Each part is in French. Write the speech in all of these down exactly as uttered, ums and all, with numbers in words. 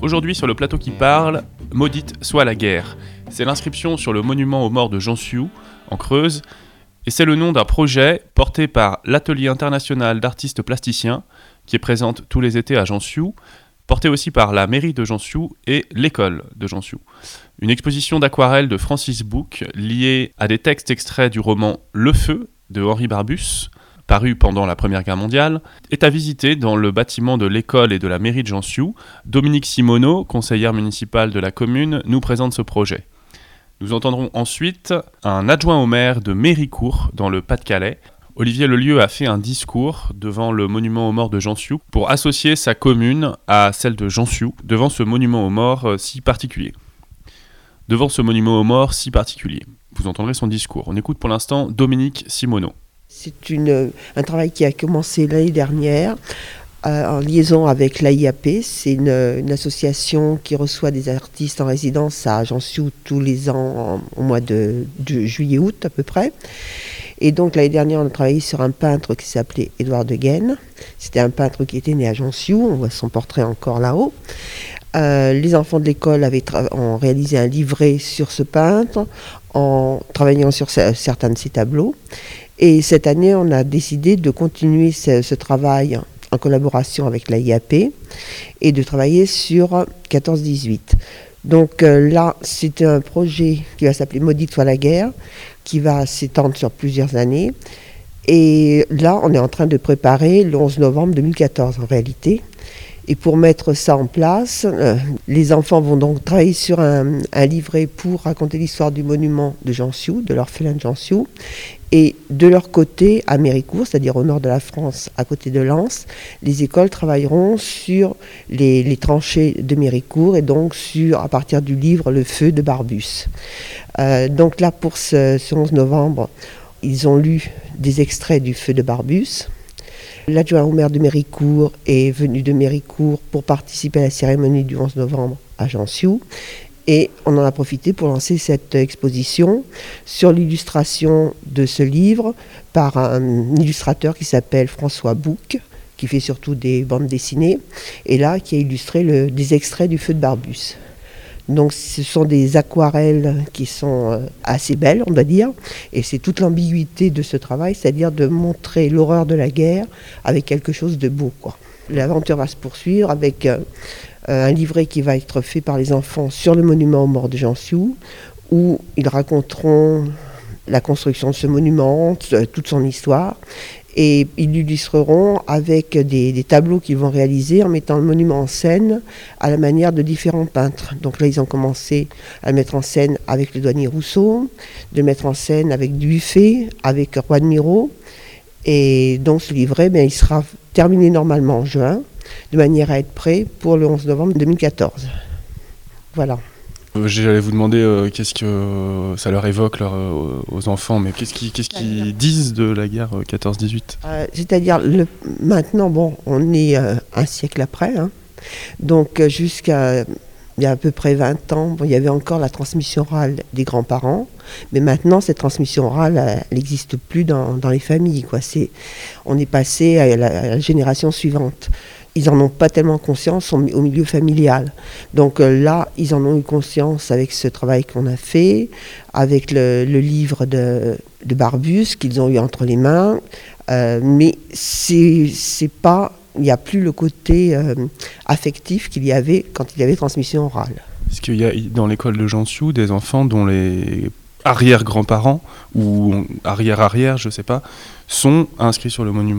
Aujourd'hui sur le plateau qui parle, maudite soit la guerre. C'est l'inscription sur le monument aux morts de Jansiu, en Creuse, et c'est le nom d'un projet porté par l'Atelier international d'artistes plasticiens, qui est présente tous les étés à Jansiu, porté aussi par la mairie de Jansiu et l'école de Jansiu. Une exposition d'aquarelles de Francis Bouc, liée à des textes extraits du roman Le Feu de Henri Barbusse, paru pendant la Première Guerre mondiale, est à visiter dans le bâtiment de l'école et de la mairie de Jansiu. Dominique Simoneau, conseillère municipale de la commune, nous présente ce projet. Nous entendrons ensuite un adjoint au maire de Méricourt, dans le Pas-de-Calais. Olivier Lelieu a fait un discours devant le monument aux morts de Jansiu pour associer sa commune à celle de Jansiu devant ce monument aux morts si particulier. Devant ce monument aux morts si particulier. Vous entendrez son discours. On écoute pour l'instant Dominique Simoneau. C'est une, un travail qui a commencé l'année dernière euh, en liaison avec l'A I A P. C'est une, une association qui reçoit des artistes en résidence à Jansiu tous les ans en, au mois de, de juillet-août à peu près. Et donc l'année dernière, on a travaillé sur un peintre qui s'appelait Édouard de Gaine. C'était un peintre qui était né à Jansiu, on voit son portrait encore là-haut. Euh, les enfants de l'école avaient tra- ont réalisé un livret sur ce peintre en travaillant sur ce, certains de ses tableaux. Et cette année, on a décidé de continuer ce, ce travail en collaboration avec l'A I A P et de travailler sur quatorze dix-huit. Donc euh, là, c'est un projet qui va s'appeler Maudite soit la guerre, qui va s'étendre sur plusieurs années. Et là, on est en train de préparer le onze novembre deux mille quatorze en réalité. Et pour mettre ça en place, euh, les enfants vont donc travailler sur un, un livret pour raconter l'histoire du monument de Jansiu, de l'orphelin de Jansiu. Et de leur côté, à Méricourt, c'est-à-dire au nord de la France, à côté de Lens, les écoles travailleront sur les, les tranchées de Méricourt et donc sur, à partir du livre Le Feu de Barbusse. Euh, donc là, pour ce, ce onze novembre, ils ont lu des extraits du Feu de Barbusse. L'adjoint au maire de Méricourt est venu de Méricourt pour participer à la cérémonie du onze novembre à Jansiu. Et on en a profité pour lancer cette exposition sur l'illustration de ce livre par un illustrateur qui s'appelle François Bouc, qui fait surtout des bandes dessinées, et là qui a illustré le, des extraits du Feu de Barbusse. Donc ce sont des aquarelles qui sont assez belles, on va dire, et c'est toute l'ambiguïté de ce travail, c'est-à-dire de montrer l'horreur de la guerre avec quelque chose de beau, quoi. L'aventure va se poursuivre avec euh, un livret qui va être fait par les enfants sur le monument aux morts de Jansiu, où ils raconteront la construction de ce monument, toute son histoire, et ils l'illustreront avec des, des tableaux qu'ils vont réaliser en mettant le monument en scène à la manière de différents peintres. Donc là, ils ont commencé à le mettre en scène avec le douanier Rousseau, de le mettre en scène avec Dufay, avec Juan Miro. Et donc ce livret, ben, il sera terminé normalement en juin, de manière à être prêt pour le onze novembre deux mille quatorze. Voilà. J'allais vous demander euh, qu'est-ce que ça leur évoque leur, euh, aux enfants, mais qu'est-ce qu'ils, qu'est-ce qu'ils disent de la guerre euh, quatorze dix-huit euh, C'est-à-dire, le, maintenant, bon, on est euh, un siècle après, hein, donc euh, jusqu'à il y a à peu près vingt ans, bon, il y avait encore la transmission orale des grands-parents, mais maintenant, cette transmission orale, elle n'existe plus dans, dans les familles, quoi. C'est, on est passé à la, à la génération suivante. Ils n'en ont pas tellement conscience au, au milieu familial. Donc euh, là, ils en ont eu conscience avec ce travail qu'on a fait, avec le, le livre de, de Barbusse qu'ils ont eu entre les mains. Euh, mais c'est, c'est pas, il n'y a plus le côté euh, affectif qu'il y avait quand il y avait transmission orale. Est-ce qu'il y a dans l'école de Jansiu des enfants dont les arrière-grands-parents ou arrière-arrière, je ne sais pas, sont inscrits sur le monument ?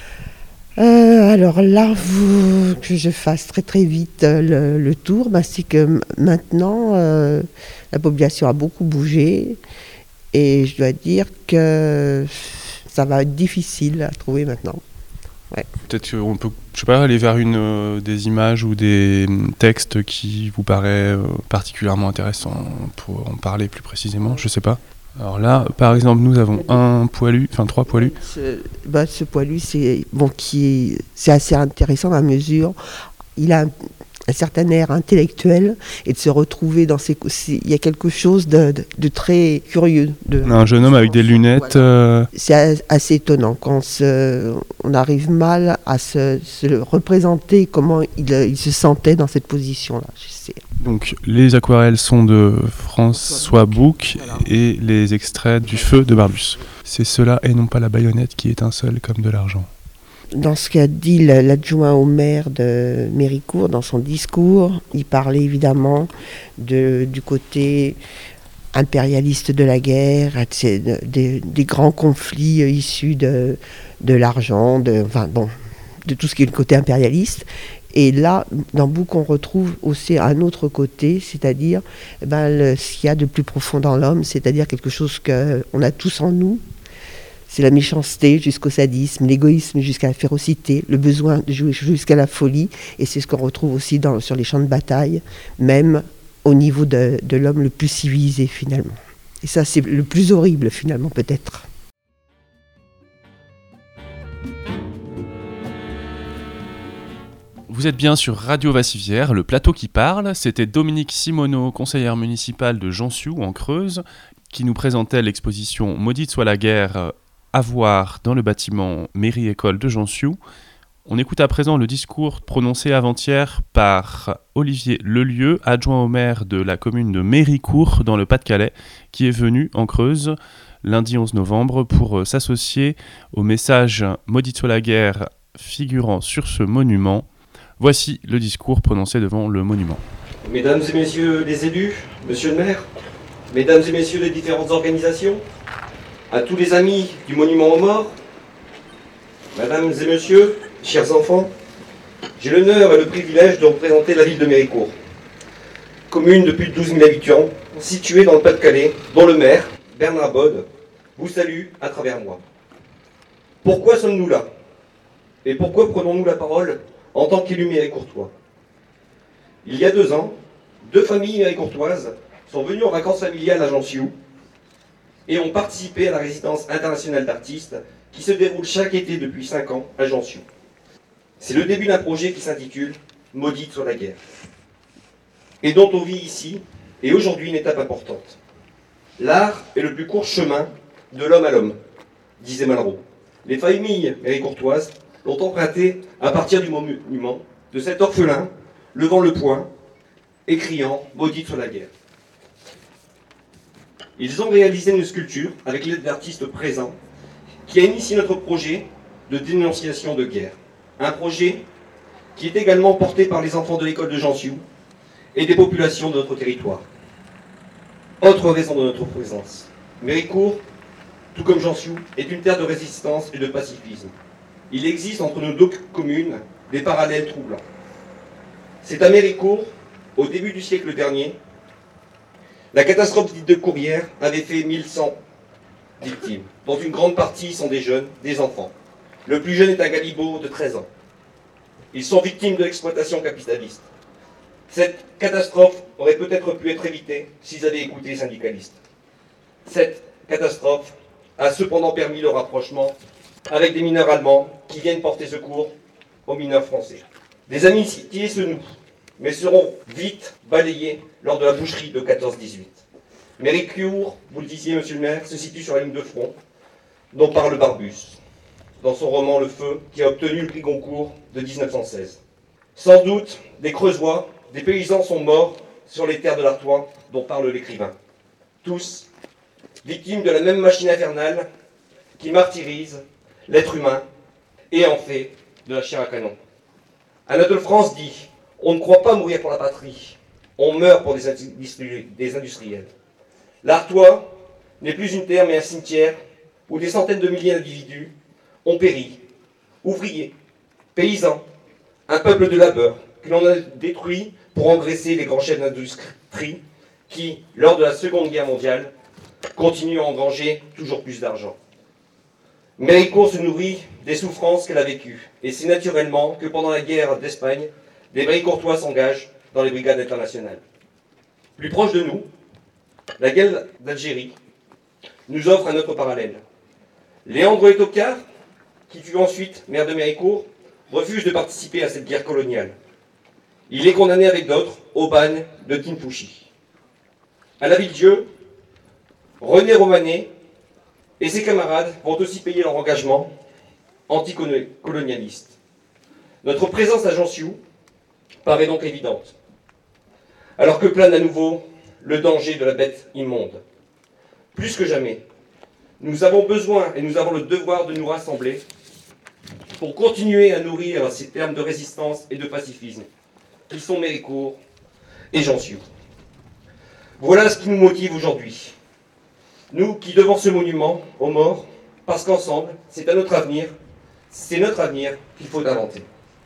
Euh, alors là, vous, que je fasse très très vite euh, le, le tour, bah, c'est que m- maintenant, euh, la population a beaucoup bougé et je dois dire que ça va être difficile à trouver maintenant. Ouais. Peut-être qu'on peut, je sais pas, aller vers une, euh, des images ou des textes qui vous paraît euh, particulièrement intéressants pour en parler plus précisément, je sais pas. Alors là, par exemple, nous avons un poilu, enfin trois poilus. Ce, bah, ce poilu, c'est, bon, qui est, c'est assez intéressant à mesure. Il a un, un certain air intellectuel et de se retrouver dans ces... Il y a quelque chose de, de, de très curieux. De, un jeune homme avec des lunettes. Voilà. Euh... C'est assez étonnant quand on, se, on arrive mal à se, se représenter comment il, il se sentait dans cette position-là. Je sais. Donc les aquarelles sont de François Bouc voilà. Et les extraits du Feu de Barbus. C'est cela et non pas la baïonnette qui étincelle comme de l'argent. Dans ce qu'a dit l'adjoint au maire de Méricourt, dans son discours, il parlait évidemment de, du côté impérialiste de la guerre, de, de, des grands conflits issus de, de l'argent, de, enfin, bon, de tout ce qui est le côté impérialiste. Et là, dans Bouc, on retrouve aussi un autre côté, c'est-à-dire eh ben, le, ce qu'il y a de plus profond dans l'homme, c'est-à-dire quelque chose qu'on a tous en nous. C'est la méchanceté jusqu'au sadisme, l'égoïsme jusqu'à la férocité, le besoin de jouer jusqu'à la folie. Et c'est ce qu'on retrouve aussi dans, sur les champs de bataille, même au niveau de, de l'homme le plus civilisé finalement. Et ça, c'est le plus horrible finalement peut-être. Vous êtes bien sur Radio Vassivière, le plateau qui parle. C'était Dominique Simoneau, conseillère municipale de Jansiou en Creuse, qui nous présentait l'exposition Maudite soit la guerre à voir dans le bâtiment Mairie-École de Jansiou. On écoute à présent le discours prononcé avant-hier par Olivier Lelieu, adjoint au maire de la commune de Méricourt dans le Pas-de-Calais, qui est venu en Creuse lundi onze novembre pour s'associer au message « Maudite soit la guerre » figurant sur ce monument. Voici le discours prononcé devant le monument. Mesdames et messieurs les élus, monsieur le maire, mesdames et messieurs les différentes organisations, à tous les amis du monument aux morts, mesdames et messieurs, chers enfants, j'ai l'honneur et le privilège de représenter la ville de Méricourt, commune de plus de douze mille habitants, située dans le Pas-de-Calais, dont le maire, Bernard Bode, vous salue à travers moi. Pourquoi sommes-nous là? Et pourquoi prenons-nous la parole en tant qu'élus méricourtois? Il y a deux ans, deux familles méricourtoises sont venues en vacances familiales à Jansiou et ont participé à la résidence internationale d'artistes qui se déroule chaque été depuis cinq ans à Jansiou. C'est le début d'un projet qui s'intitule « Maudite soit la guerre » et dont on vit ici et aujourd'hui une étape importante. L'art est le plus court chemin de l'homme à l'homme, disait Malraux. Les familles méricourtoises l'ont emprunté à partir du monument de cet orphelin levant le poing et criant « Maudite soit la guerre ». Ils ont réalisé une sculpture avec l'aide d'artistes présents qui a initié notre projet de dénonciation de guerre. Un projet qui est également porté par les enfants de l'école de Jansiou et des populations de notre territoire. Autre raison de notre présence. Méricourt, tout comme Jansiou, est une terre de résistance et de pacifisme. Il existe entre nos deux communes des parallèles troublants. C'est à Méricourt, au début du siècle dernier, la catastrophe dite de Courrières avait fait mille cent victimes, dont une grande partie sont des jeunes, des enfants. Le plus jeune est un galibot de treize ans. Ils sont victimes de l'exploitation capitaliste. Cette catastrophe aurait peut-être pu être évitée s'ils avaient écouté les syndicalistes. Cette catastrophe a cependant permis le rapprochement avec des mineurs allemands qui viennent porter secours aux mineurs français. Des amitiés se nouent, mais seront vite balayées lors de la boucherie de quatorze dix-huit. Méricourt, vous le disiez, monsieur le maire, se situe sur la ligne de front dont parle Barbus, dans son roman Le Feu, qui a obtenu le prix Goncourt de dix-neuf cent seize. Sans doute, des Creusois, des paysans sont morts sur les terres de l'Artois dont parle l'écrivain. Tous, victimes de la même machine infernale qui martyrise l'être humain et en fait de la chair à canon. Anatole France dit « On ne croit pas mourir pour la patrie, on meurt pour des, industri- des industriels. » L'Artois n'est plus une terre mais un cimetière où des centaines de milliers d'individus ont péri. Ouvriers, paysans, un peuple de labeur que l'on a détruit pour engraisser les grands chefs d'industrie qui, lors de la Seconde Guerre mondiale, continuent à engranger toujours plus d'argent. Méricourt se nourrit des souffrances qu'elle a vécues, et c'est naturellement que pendant la guerre d'Espagne, les Méricourtois s'engagent dans les brigades internationales. Plus proche de nous, la guerre d'Algérie nous offre un autre parallèle. Léandre Etocard, qui fut ensuite maire de Méricourt, refuse de participer à cette guerre coloniale. Il est condamné avec d'autres au bagne de Tinpouchi. À la Ville-Dieu, René Romanet et ses camarades vont aussi payer leur engagement anticolonialiste. Notre présence à Jansiou paraît donc évidente, alors que plane à nouveau le danger de la bête immonde. Plus que jamais, nous avons besoin et nous avons le devoir de nous rassembler pour continuer à nourrir ces termes de résistance et de pacifisme, qui sont Méricourt et Jansiou. Voilà ce qui nous motive aujourd'hui. Nous qui devant ce monument aux morts, parce qu'ensemble, c'est à notre avenir, c'est notre avenir qu'il faut inventer.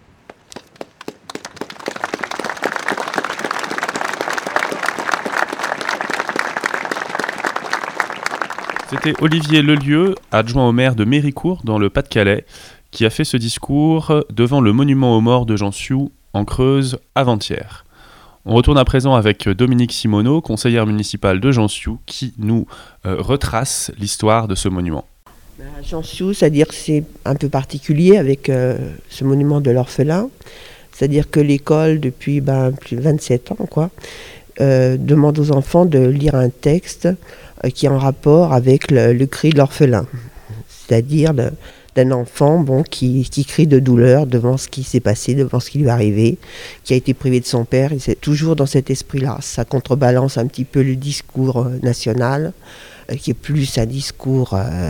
C'était Olivier Lelieu, adjoint au maire de Méricourt dans le Pas-de-Calais, qui a fait ce discours devant le monument aux morts de Jansiou en Creuse avant-hier. On retourne à présent avec Dominique Simoneau, conseillère municipale de Jansiou, qui nous euh, retrace l'histoire de ce monument. À Jansiou, c'est-à-dire que c'est un peu particulier avec euh, ce monument de l'orphelin. C'est-à-dire que l'école, depuis ben, plus de vingt-sept ans, quoi, euh, demande aux enfants de lire un texte euh, qui est en rapport avec le, le cri de l'orphelin. C'est-à-dire le, d'un enfant bon, qui, qui crie de douleur devant ce qui s'est passé, devant ce qui lui est arrivé, qui a été privé de son père. Et c'est toujours dans cet esprit-là. Ça contrebalance un petit peu le discours euh, national, euh, qui est plus un discours, euh,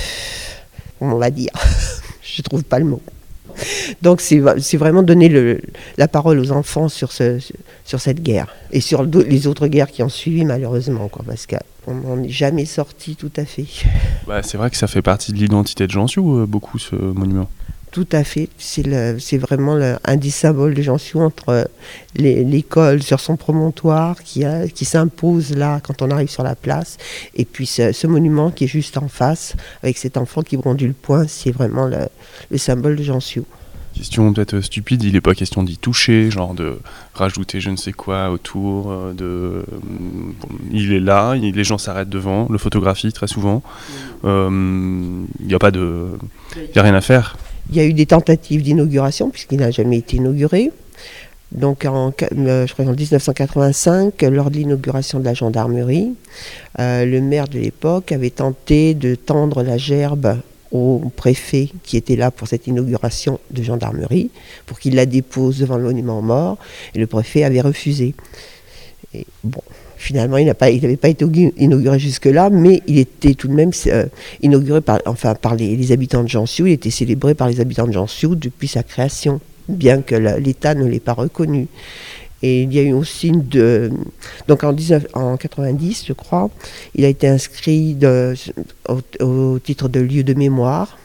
on va dire, je ne trouve pas le mot. Donc c'est, c'est vraiment donner le, la parole aux enfants sur, ce, sur cette guerre et sur les autres guerres qui ont suivi malheureusement, quoi, parce qu'on n'en est jamais sorti tout à fait. Bah, c'est vrai que ça fait partie de l'identité de Jansiou, euh, beaucoup ce monument. Tout à fait, c'est, le, c'est vraiment le, un des symboles de Jansiou entre les, l'école sur son promontoire qui, a, qui s'impose là quand on arrive sur la place et puis ce, ce monument qui est juste en face avec cet enfant qui brandit le poing, c'est vraiment le, le symbole de Jansiou. Question peut-être stupide, il n'est pas question d'y toucher, genre de rajouter je ne sais quoi autour, de... Bon, il est là, il, les gens s'arrêtent devant, le photographie très souvent, il euh, n'y a pas de... il n'y a rien à faire. Il y a eu des tentatives d'inauguration puisqu'il n'a jamais été inauguré. Donc en, euh, je crois en dix-neuf cent quatre-vingt-cinq, lors de l'inauguration de la gendarmerie, euh, le maire de l'époque avait tenté de tendre la gerbe au préfet qui était là pour cette inauguration de gendarmerie, pour qu'il la dépose devant le monument aux morts, et le préfet avait refusé. Et bon, finalement, il n'avait pas été inauguré jusque-là, mais il était tout de même euh, inauguré par, enfin, par les, les habitants de Jansiou, il était célébré par les habitants de Jansiou depuis sa création, bien que la, l'État ne l'ait pas reconnu. Et il y a eu aussi une de, donc en, dix-neuf, en quatre-vingt-dix, je crois, il a été inscrit de, au, au titre de lieu de mémoire.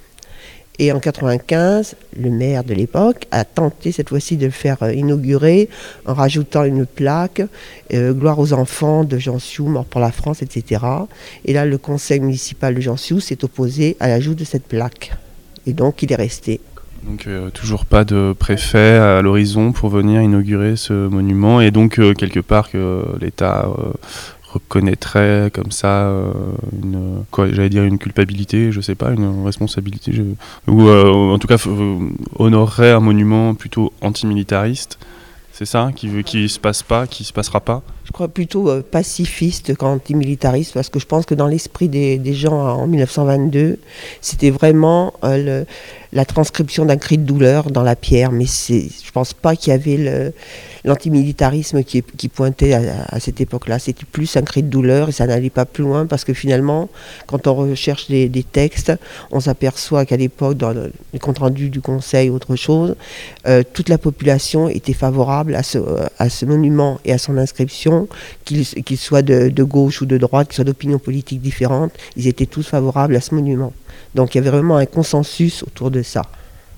Et en quatre-vingt-quinze, le maire de l'époque a tenté cette fois-ci de le faire inaugurer en rajoutant une plaque euh, « Gloire aux enfants de Jansiou, mort pour la France », et cetera. Et là, le conseil municipal de Jansiou s'est opposé à l'ajout de cette plaque. Et donc, il est resté. Donc euh, toujours pas de préfet à l'horizon pour venir inaugurer ce monument et donc euh, quelque part que l'État euh, reconnaîtrait comme ça euh, une, quoi, j'allais dire une culpabilité, je sais pas, une responsabilité, je, ou euh, en tout cas euh, honorerait un monument plutôt antimilitariste. C'est ça qui veut, qui se passe pas, qui se passera pas. Je crois plutôt euh, pacifiste qu'antimilitariste, parce que je pense que dans l'esprit des, des gens en dix-neuf cent vingt-deux, c'était vraiment euh, le, la transcription d'un cri de douleur dans la pierre, mais c'est, je pense pas qu'il y avait le, l'antimilitarisme qui, qui pointait à, à cette époque-là. C'était plus un cri de douleur et ça n'allait pas plus loin, parce que finalement, quand on recherche des, des textes, on s'aperçoit qu'à l'époque, dans le, les comptes rendus du conseil ou autre chose, euh, toute la population était favorable à ce, à ce monument et à son inscription, qu'il, qu'il soit de, de gauche ou de droite, qu'il soit d'opinions politiques différentes, ils étaient tous favorables à ce monument. Donc il y avait vraiment un consensus autour de ça.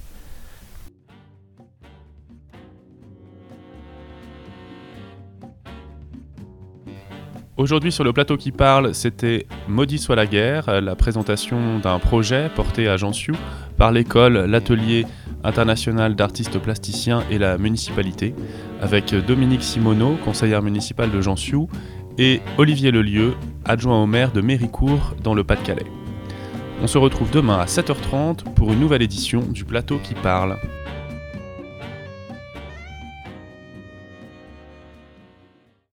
Aujourd'hui sur le plateau qui parle, c'était Maudit soit la guerre, la présentation d'un projet porté à Jansiou par l'école, l'atelier international d'artistes plasticiens et la municipalité, avec Dominique Simoneau, conseillère municipale de Jansiou, et Olivier Lelieu, adjoint au maire de Méricourt dans le Pas-de-Calais. On se retrouve demain à sept heures trente pour une nouvelle édition du plateau qui parle.